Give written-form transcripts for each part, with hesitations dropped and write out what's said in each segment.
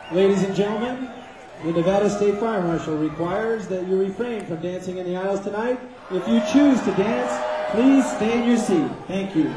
Ladies and gentlemen, the Nevada State Fire Marshal requires that you refrain from dancing in the aisles tonight. If you choose to dance, please stay in your seat. Thank you.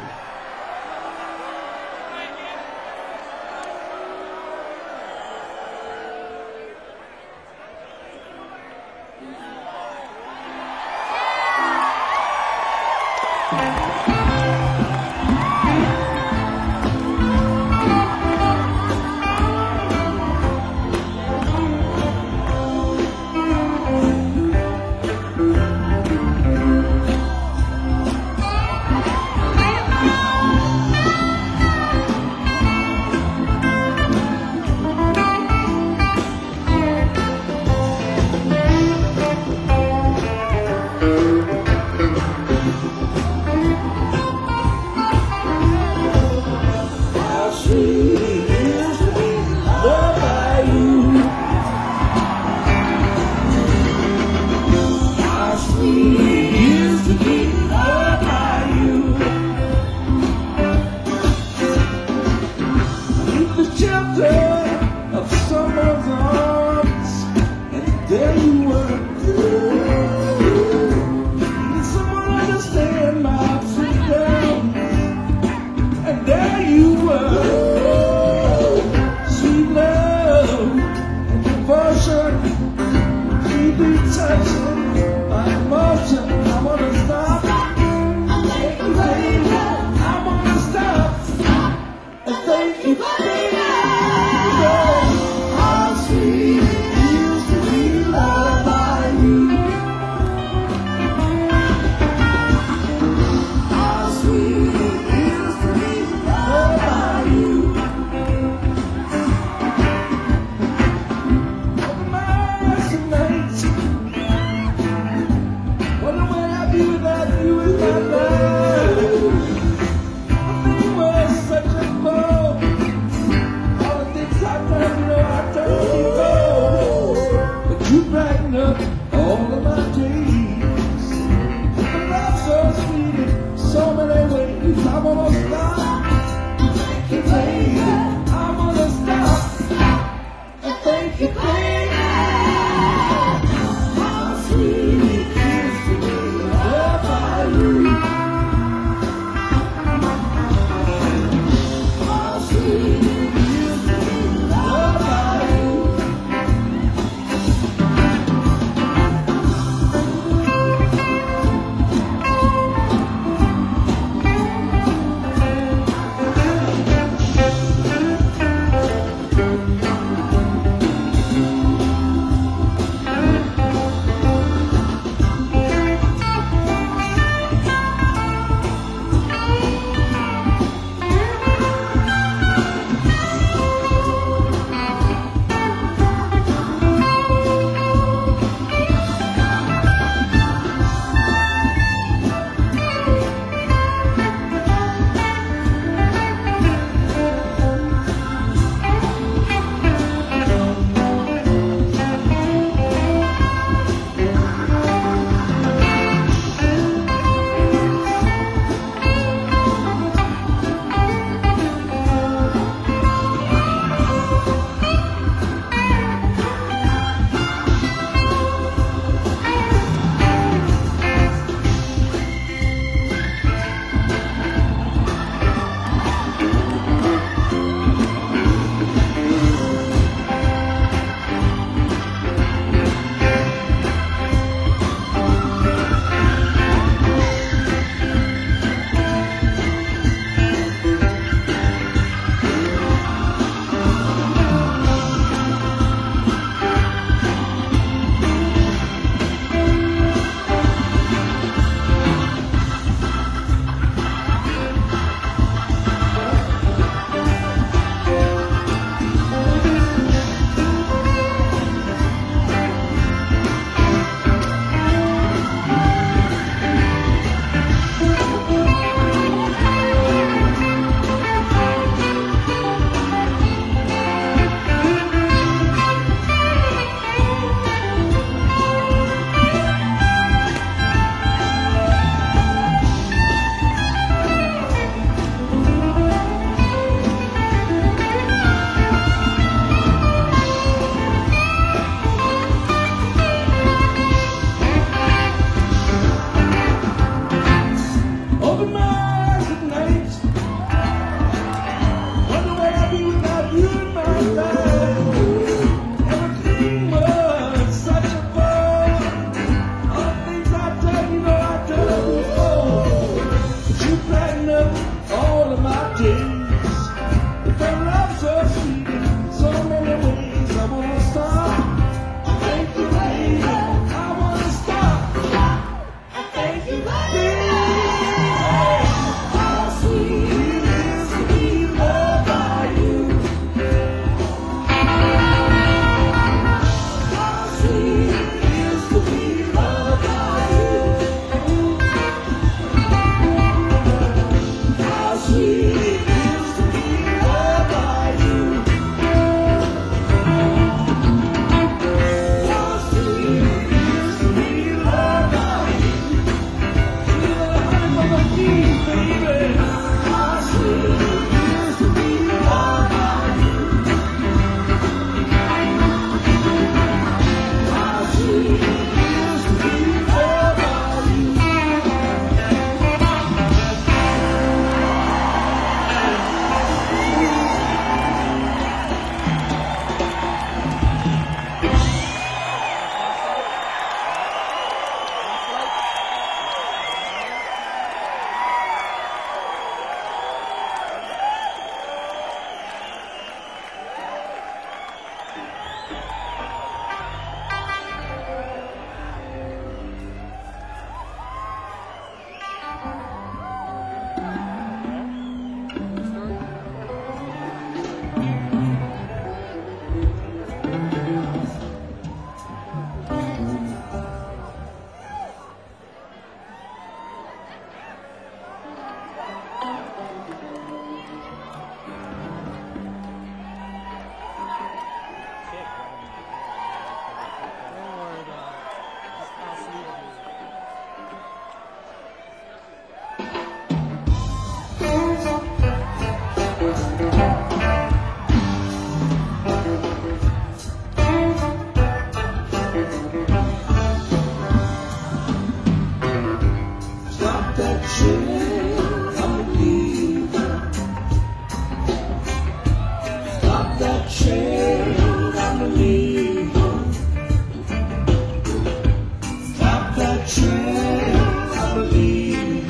that train, I believe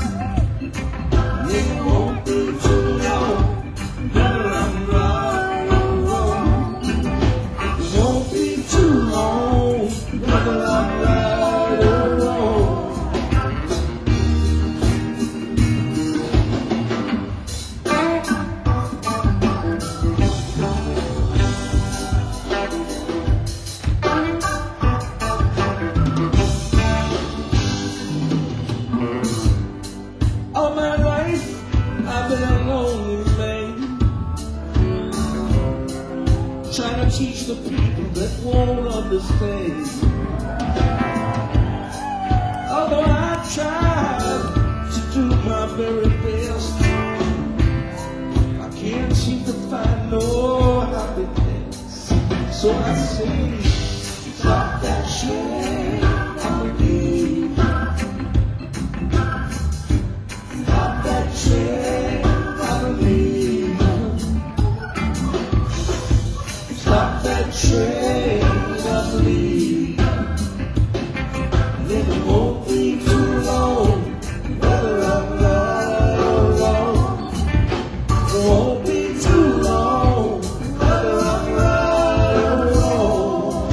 it won't be too long. Whether I'm right or wrong, it won't be too long. Whether I'm right or wrong. All my life, I've been a lonely man, trying to teach the people that won't understand. Although I tried to do my very best, I can't seem to find no happiness. So I say, stop that shit, I believe. I believe. Stop that train, I believe. Then it won't be too long. Whether I'm right or wrong, it won't be too long. Whether I'm right or wrong.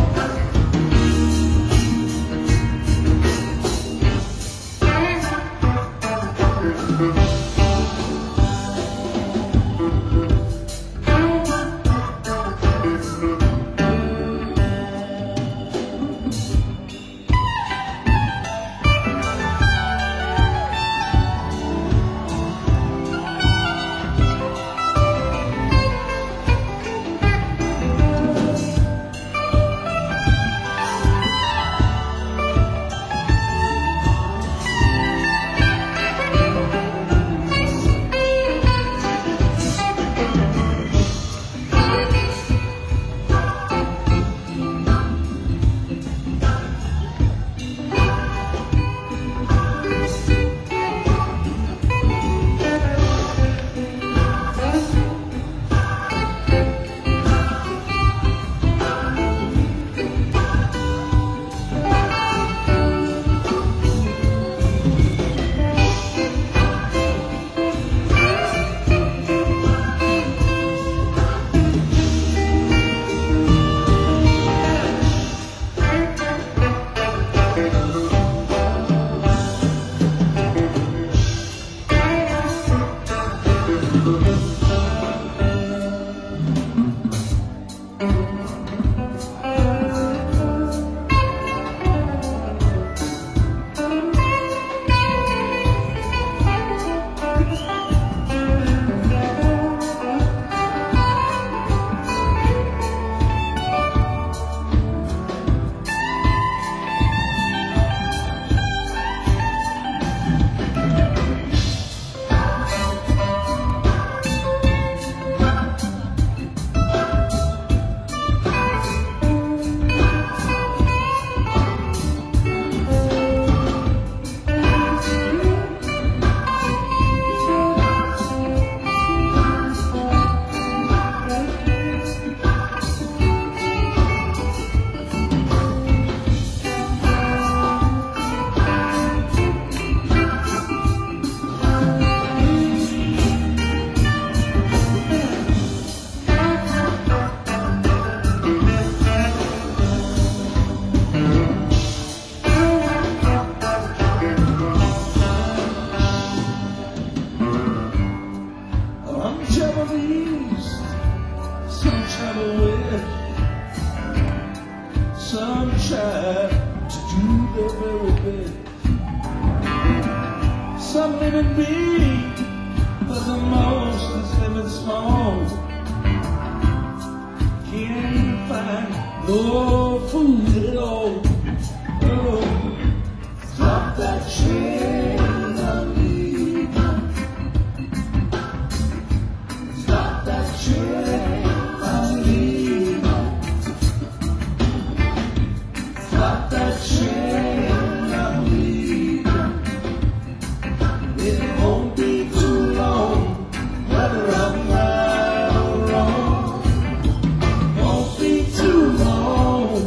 Some travel with, some try to do their very best. Some live in big, but the most is living small. Can't find no food at all. Oh, stop that train, I believe. Stop that train, I believe. Stop that train, I believe. It won't be too long, whether I'm right or wrong. Won't be too long,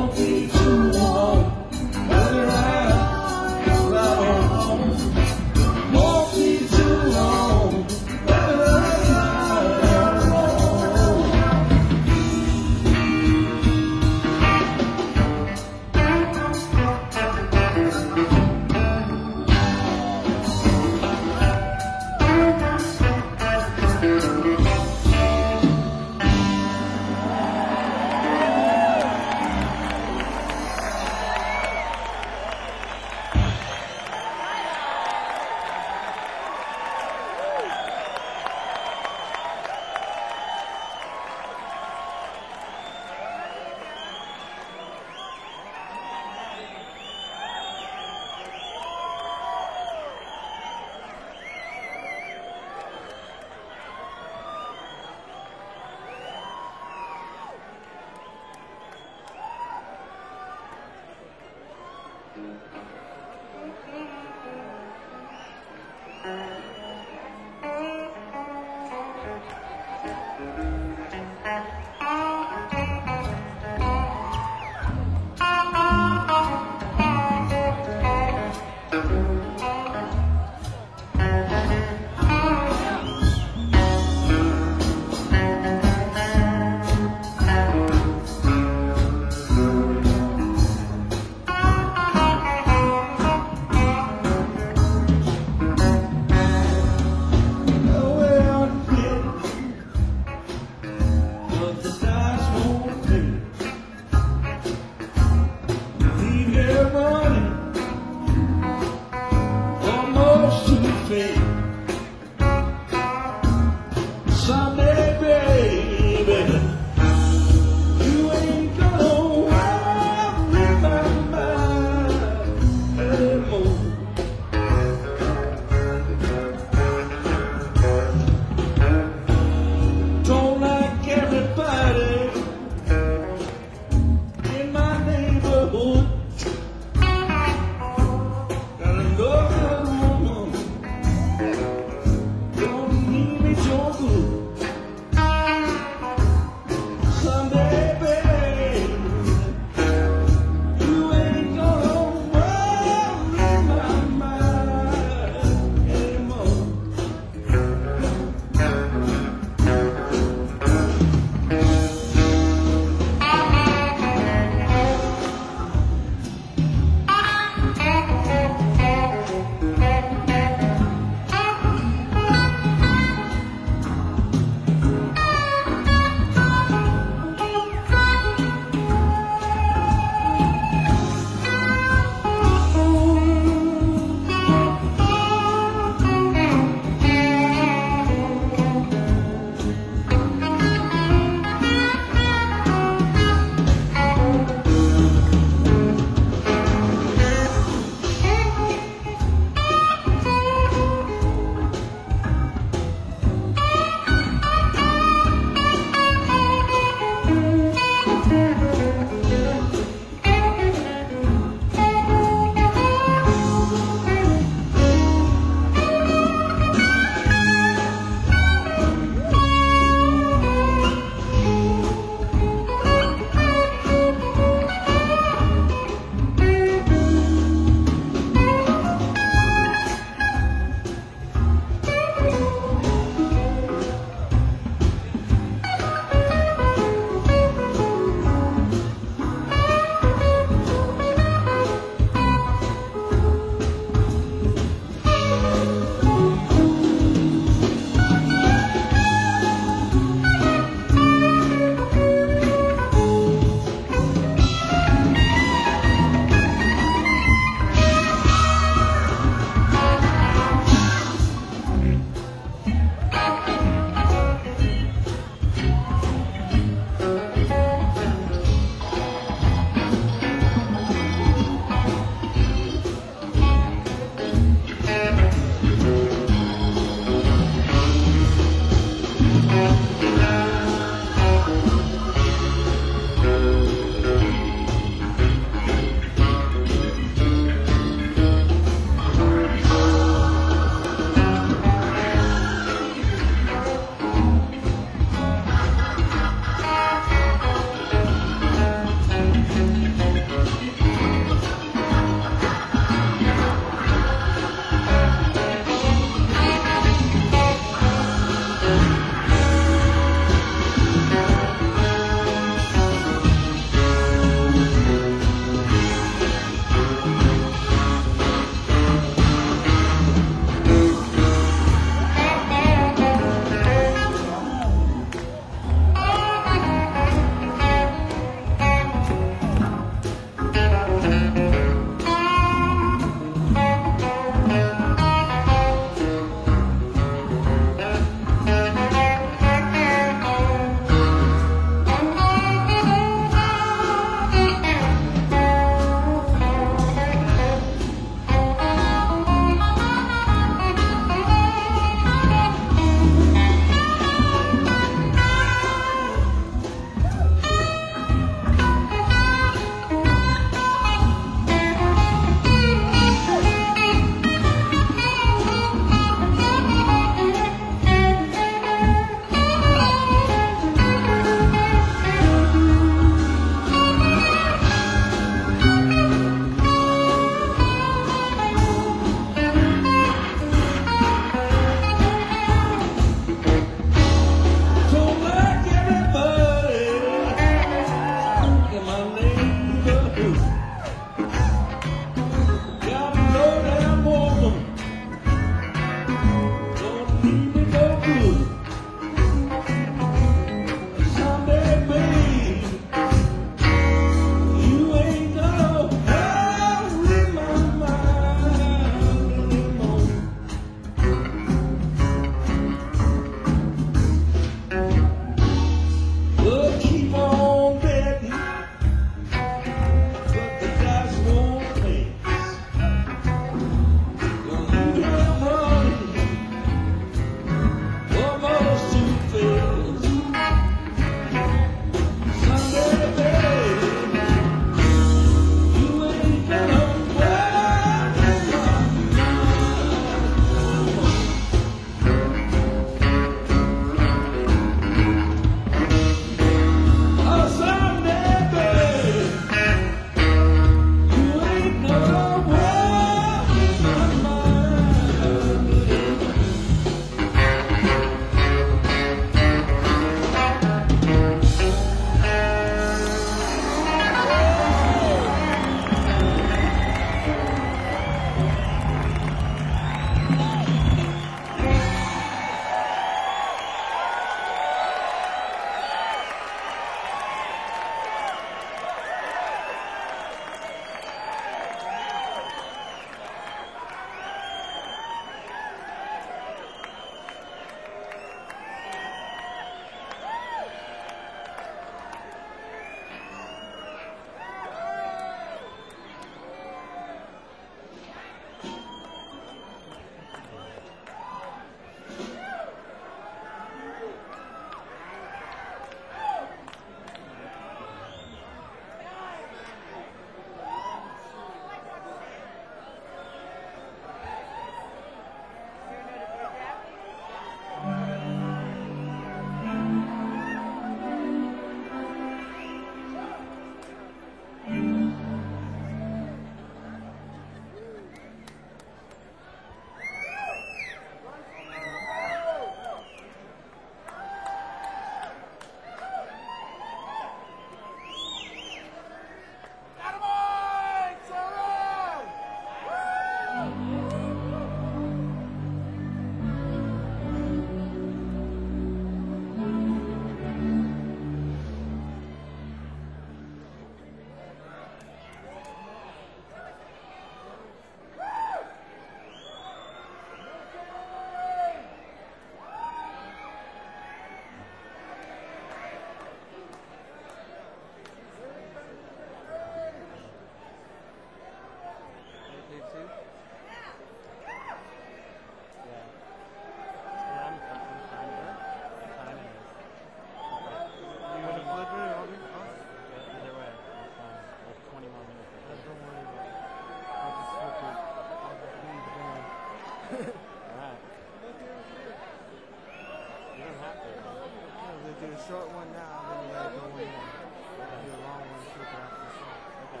short one now, and then you gotta go one more. Do a long one quicker after the short. Okay.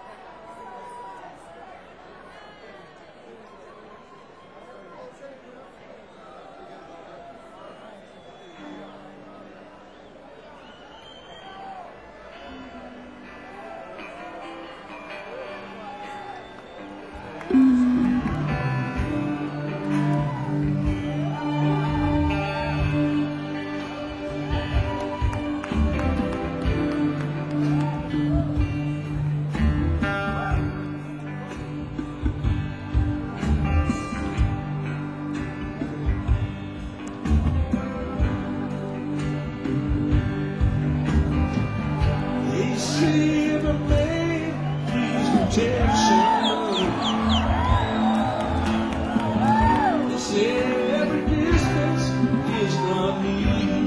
They say every man needs protection. They say every distance is not need.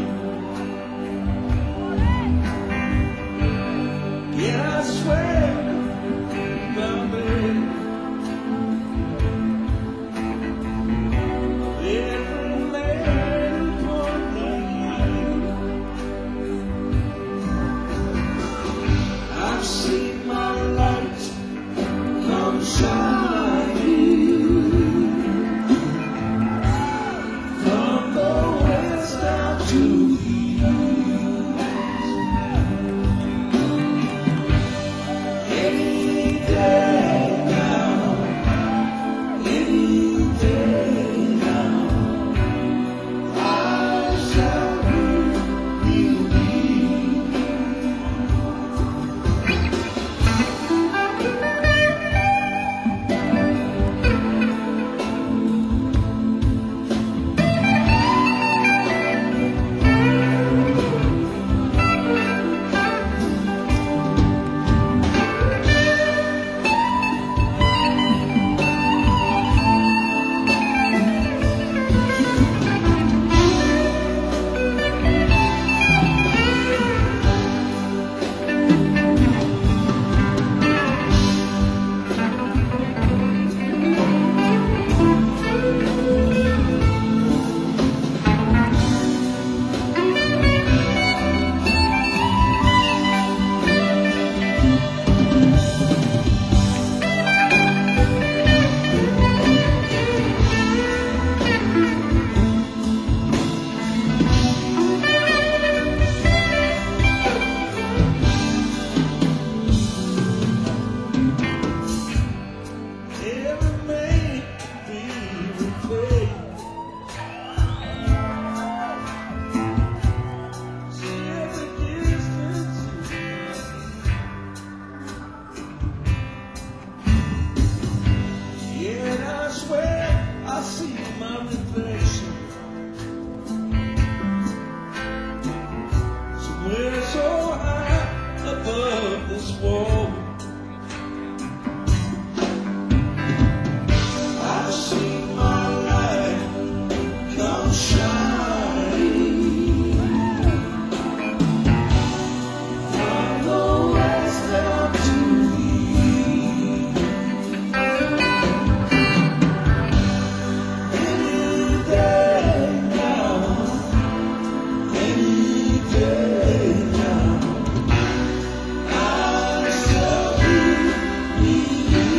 Yeah, I swear, my baby, every man for me. I've seen my light come shining from the west down to the east. Any day now, any day now, I shall believe. Every man be replaced. Every distance. Yeah, and I swear I see my reflection somewhere so high above this wall. I've seen my light come shining from the west down to the east. Any day now, any day now, I shall believe.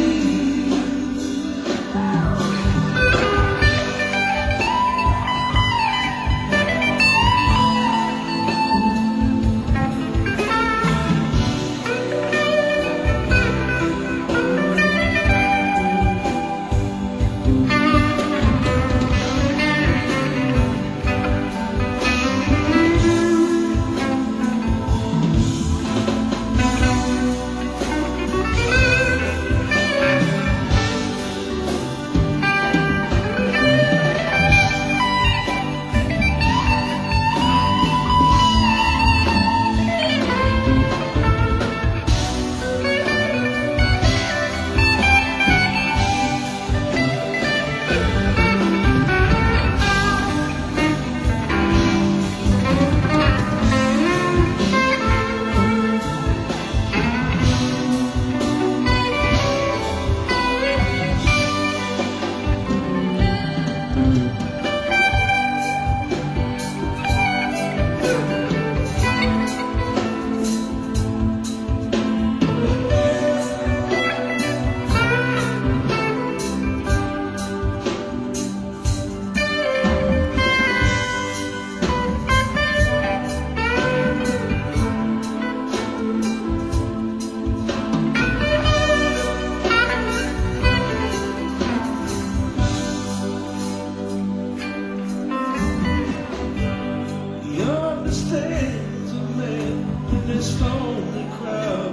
this lonely crowd.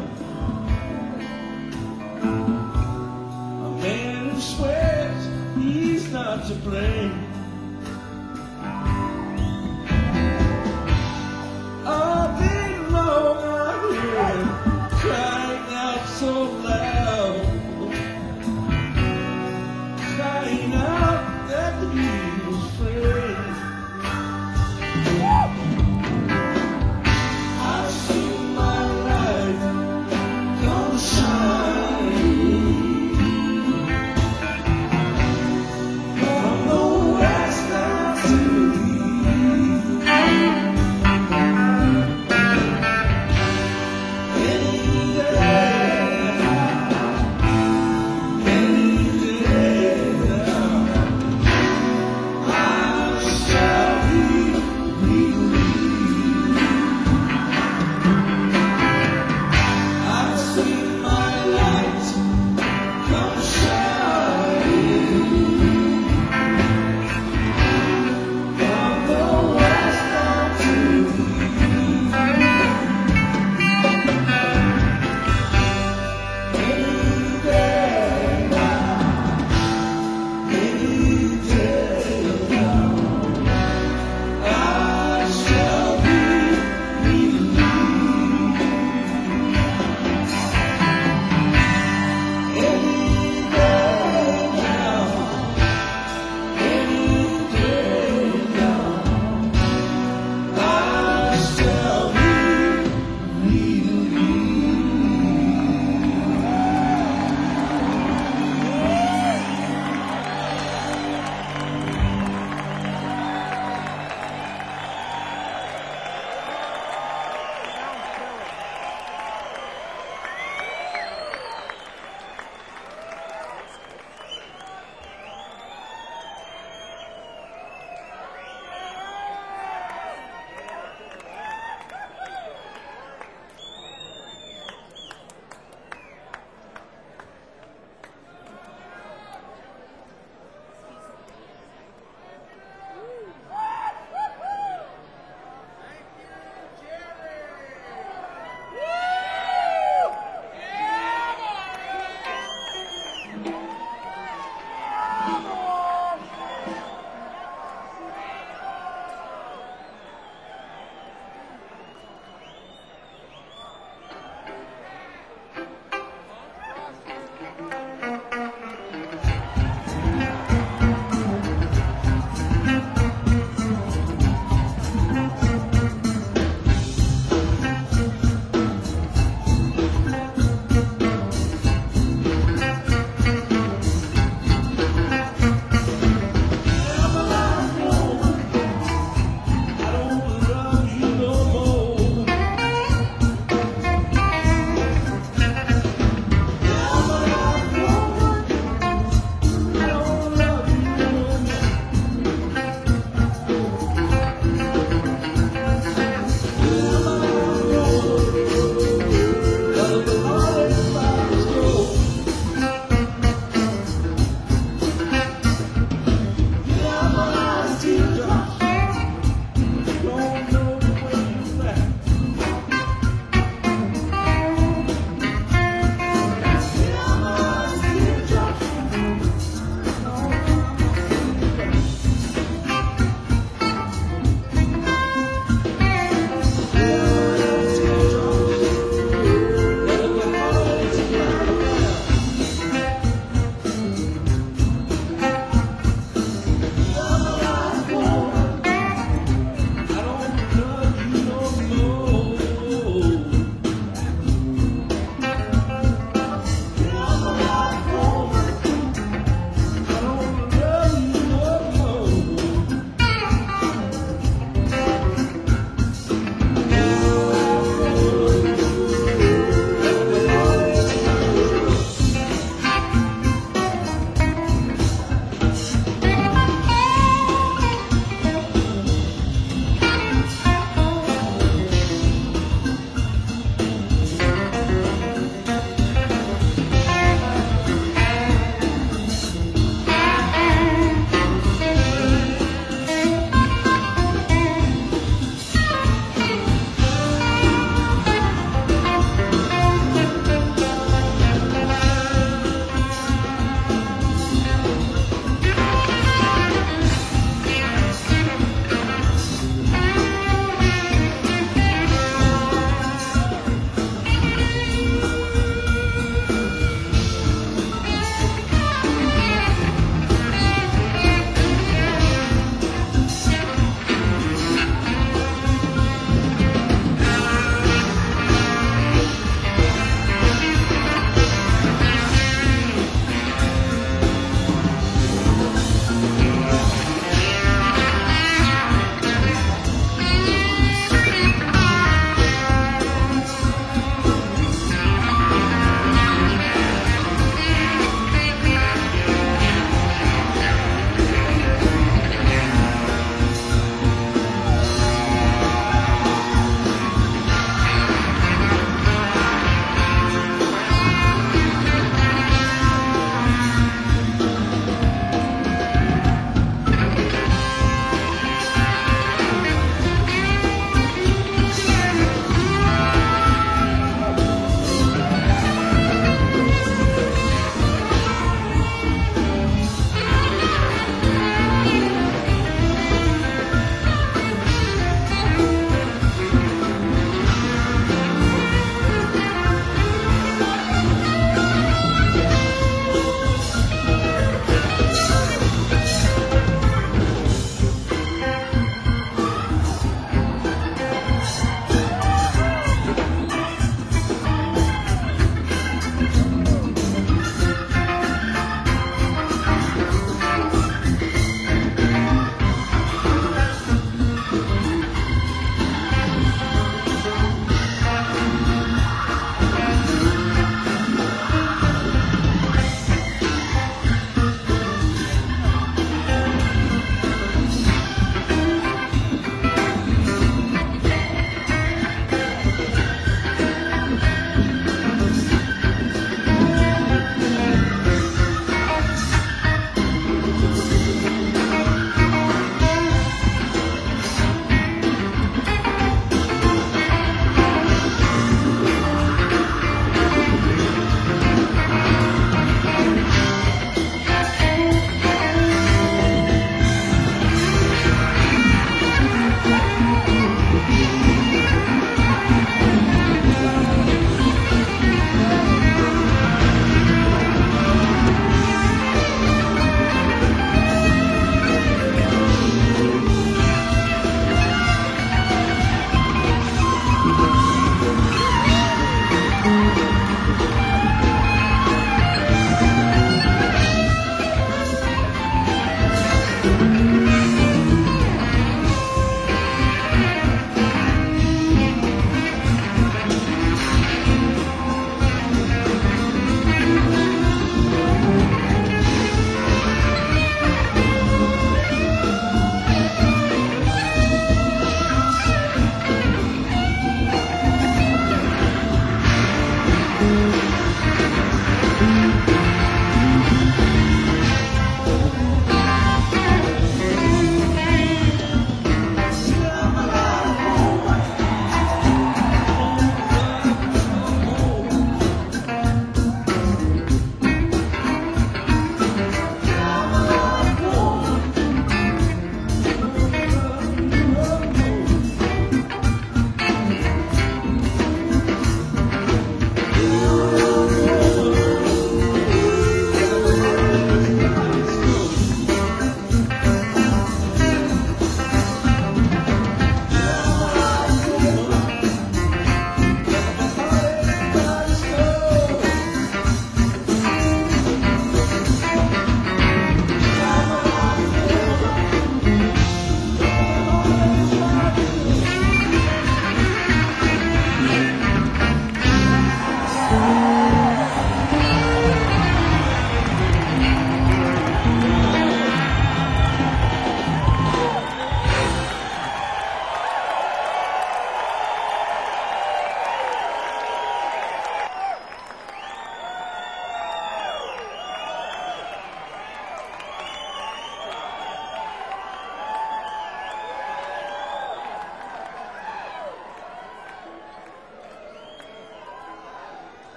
A man who swears he's not to blame. All day long I hear him crying out so loud, crying out that he was afraid. I've seen my life come shining from the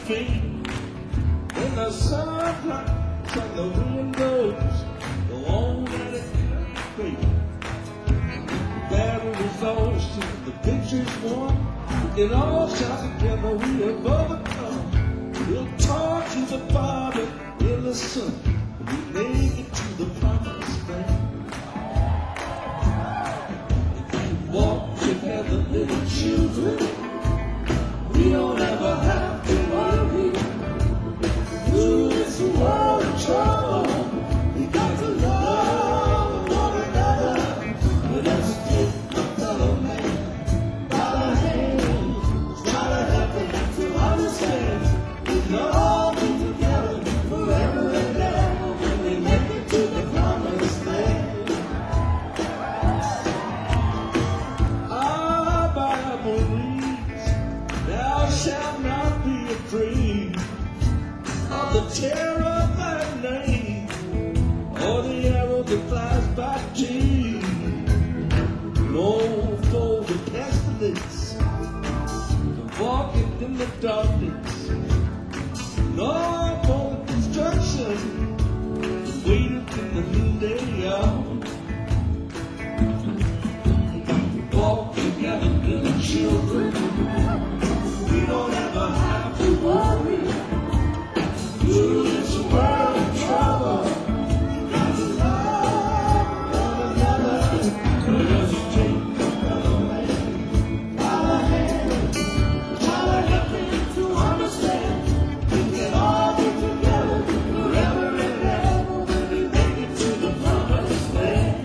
feet. When the sun comes and the wind blows, go on at it great. Battle is lost and the picture's won. We can all shout together, we have overcome. We'll talk to the Father in the Son. We make it to the promised land. Walk together, little children. We don't ever have to worry. Through this world of trouble, we got to love one another. But let's take my fellow man by the hand. Try to help him to understand. We can all be together forever and ever when we make it to the promised land. Our Bible reads, thou shalt not be afraid of the terror of thy name, or the arrow that flies by day, nor for the pestilence that walketh in the darkness, nor for the destruction that waiteth in the noonday hour. Walk together, little children. We don't ever have to worry. Through this world of trouble, you got to love one another. Let us take the fellow man by the hand. Try to help him to understand. We can all be together forever and ever when we make it to the promised land.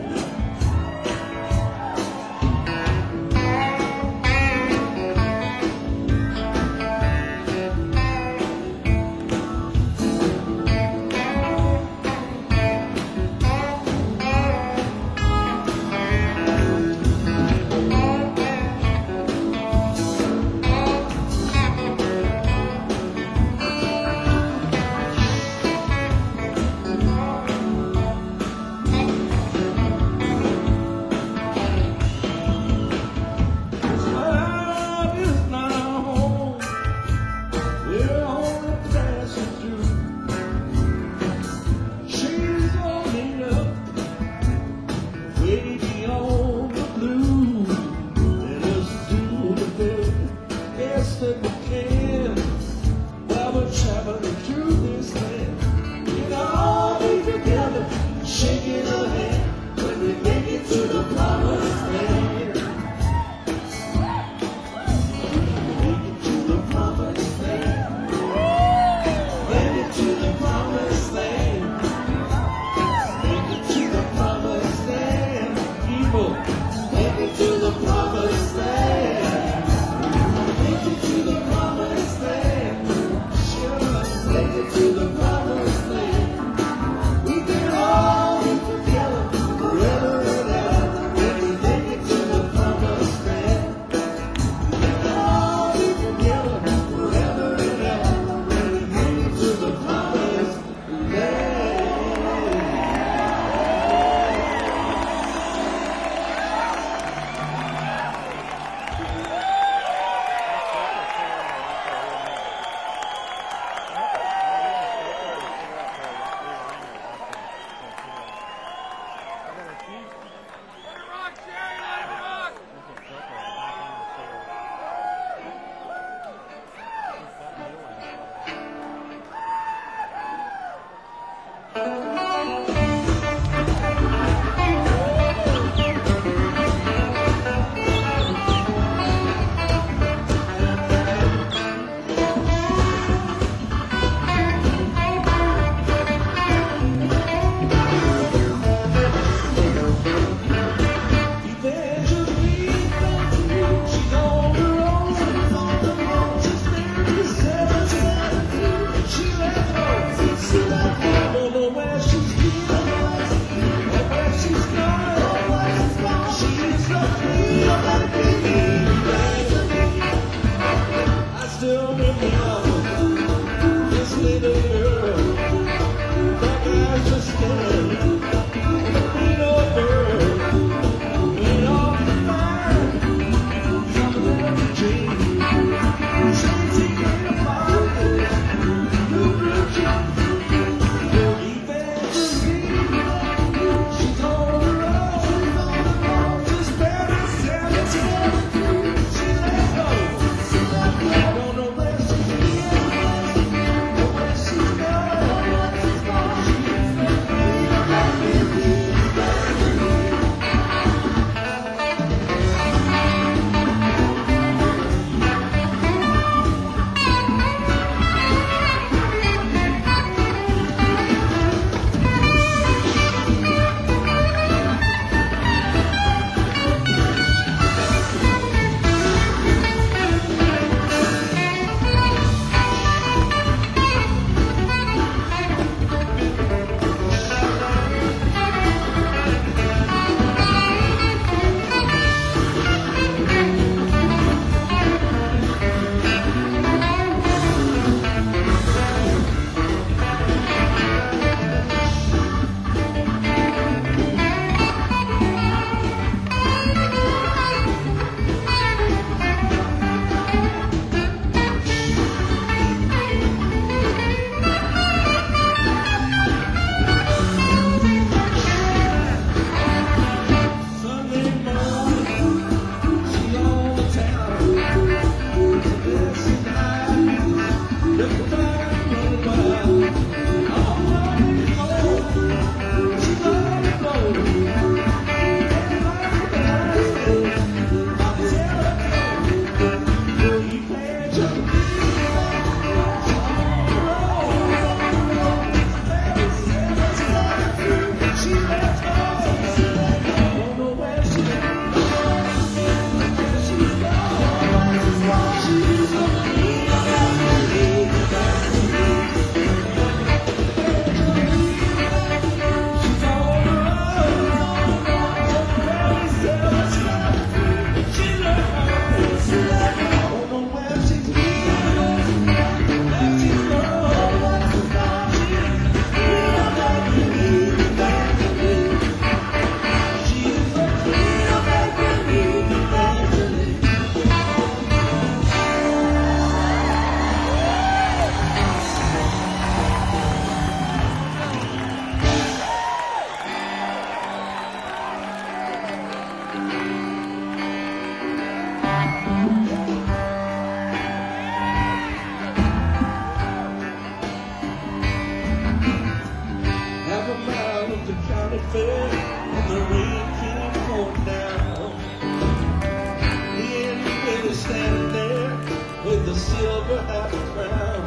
fell and the rain came pouring down. He ended up standing there with the silver half crown.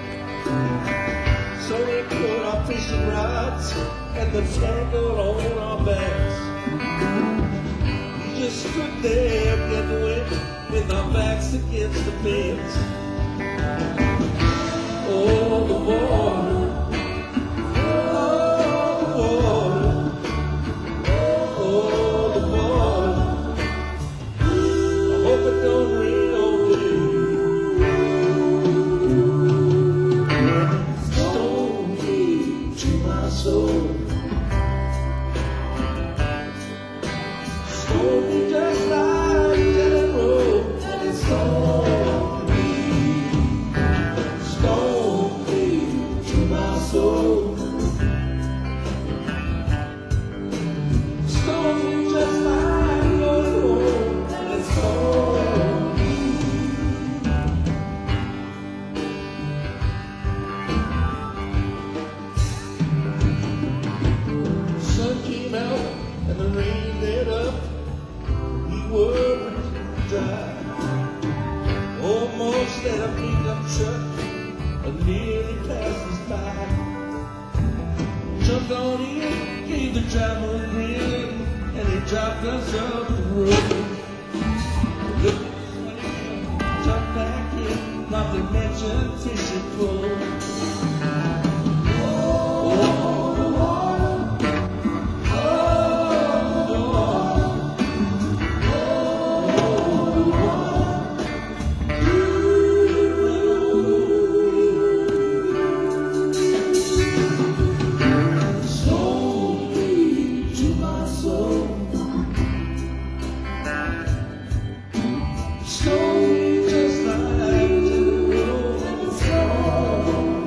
So we put our fishing rods and the tangle on our backs. We just stood there getting wet with our backs against the fence. Oh, the water. Almost let a pickup truck and nearly passed us by. Jumped on in, gave the driver a grin, and he dropped us off the road. Looked at us when he jumped back in, not to mention fishing pole. Slowly, just like the road, it's all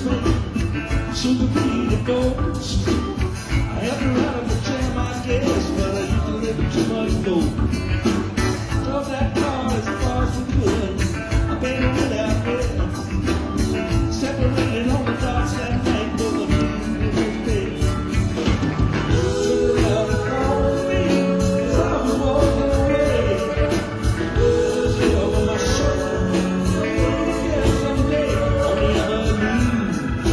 Spain. Soon to be divorced. I had to run up a jam, I guess, but I used to live in too much gold. Drove that car as far as we could. I paid a bit out there. Separated on the docks that night, both of me in his bed. Took her out and called me as I was walking away. Just hit over my shoulder. Yeah, someday I'll never leave.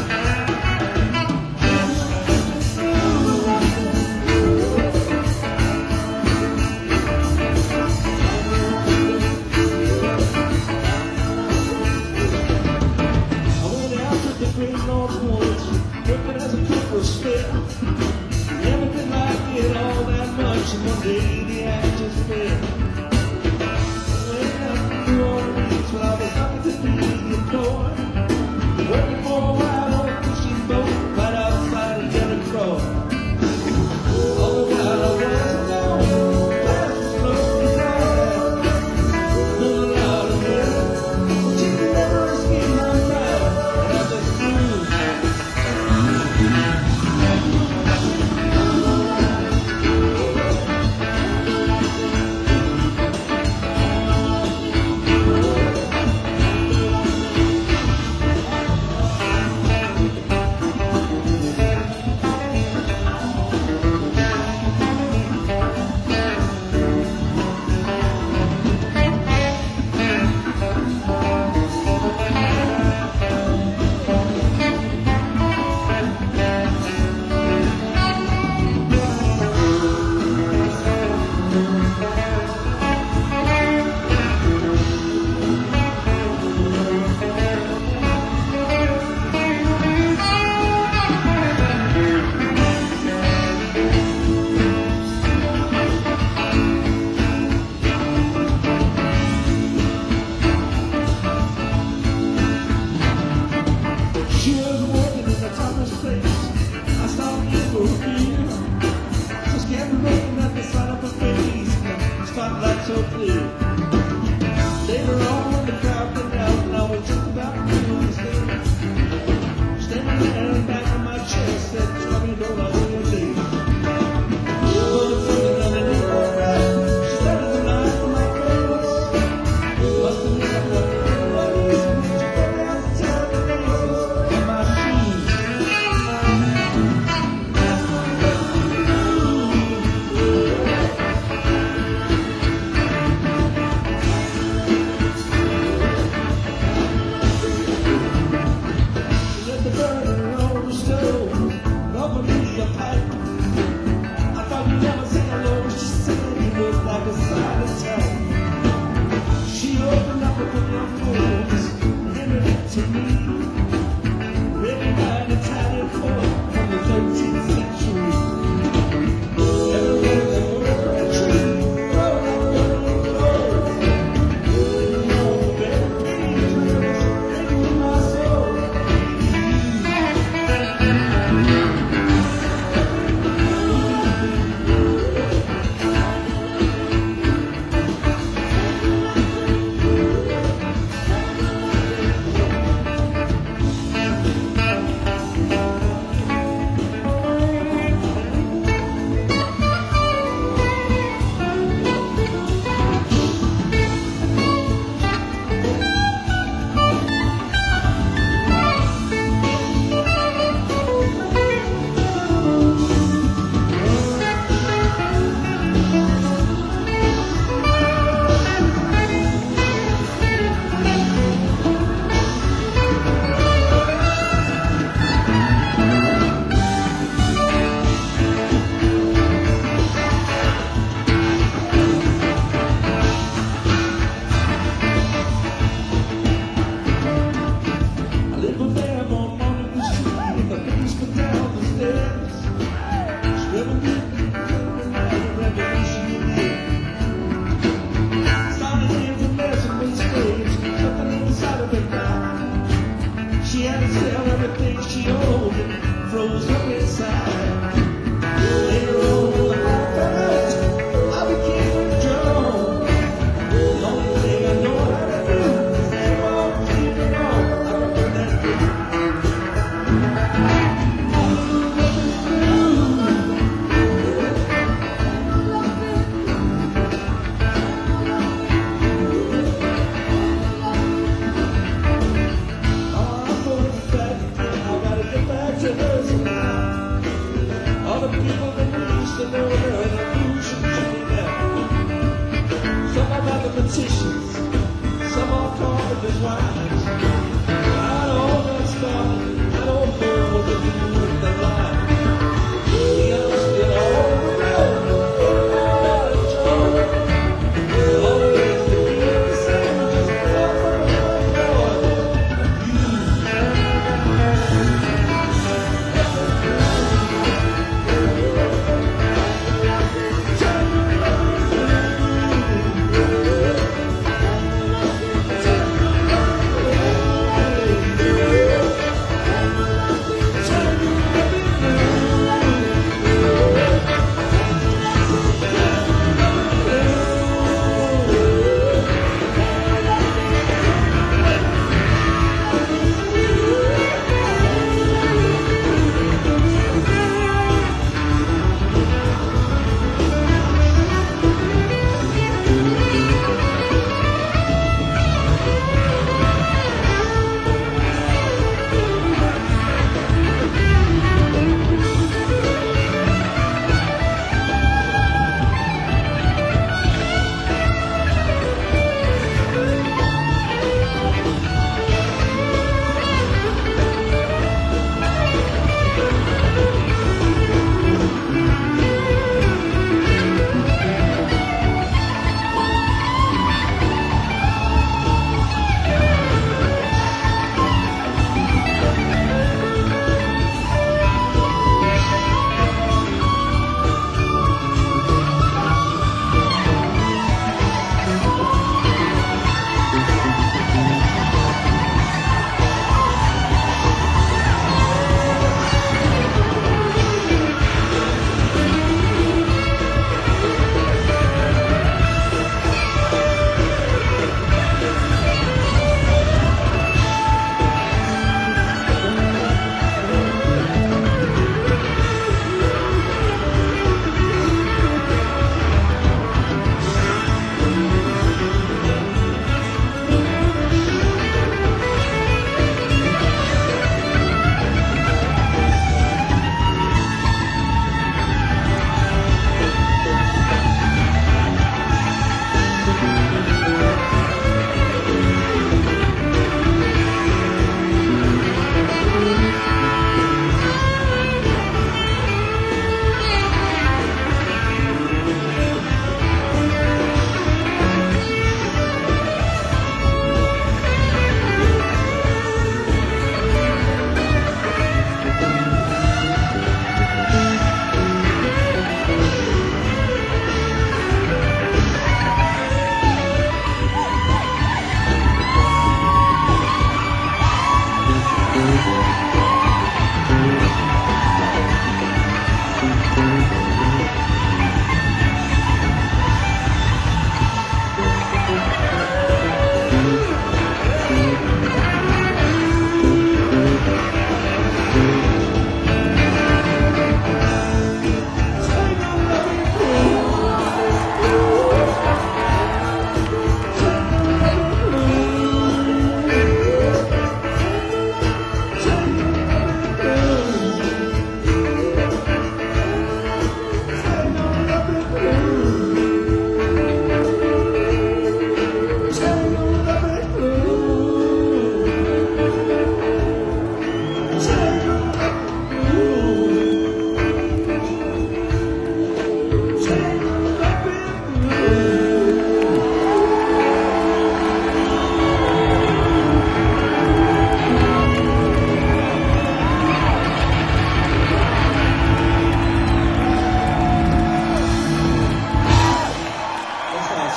I went out to the great North Woods, working as a cook for a spell. Never been like it all that much, and one day the act just fell. Went out to New Orleans when I was lucky to be employed, working for a while on a fishing boat right outside of Jericho. All the while I was alone, glass was slowly dry. Nothing allowed to hear, but you can never escape my mind, and I just moved. She was working in the toughest place. I stopped in for a beer. Just kept looking at the side of her face. The spotlight so clear. Later on, when the crowd came out, and I was just about to lose it. Standing there in the back of my chair, said, "Tell me, don't I owe you a day?" Put a finger underneath her eye. She started to lie for my face. Must have been like what it is. She put down the terrible faces in my shoes. She let the burner on the stove and offered me a pipe. I thought you'd never say hello. She said you look like a silent type. She opened up a book of poems and handed it to me. Written by an Italian poet from the 13th century. Every word a word a tree. Roll up, roll, roll. You know, better things, written in my soul. I live with them on Monica Street with the basement down the stairs. Scribbling in the night of revolution in the air. Started in the messing with slaves, nothing inside of her mind. She had to sell everything she owned and froze up inside. Later on, I became withdrawn. The only thing I know how to do is keep on keeping on. I remember that day.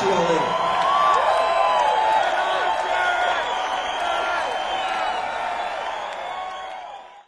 See y'all later.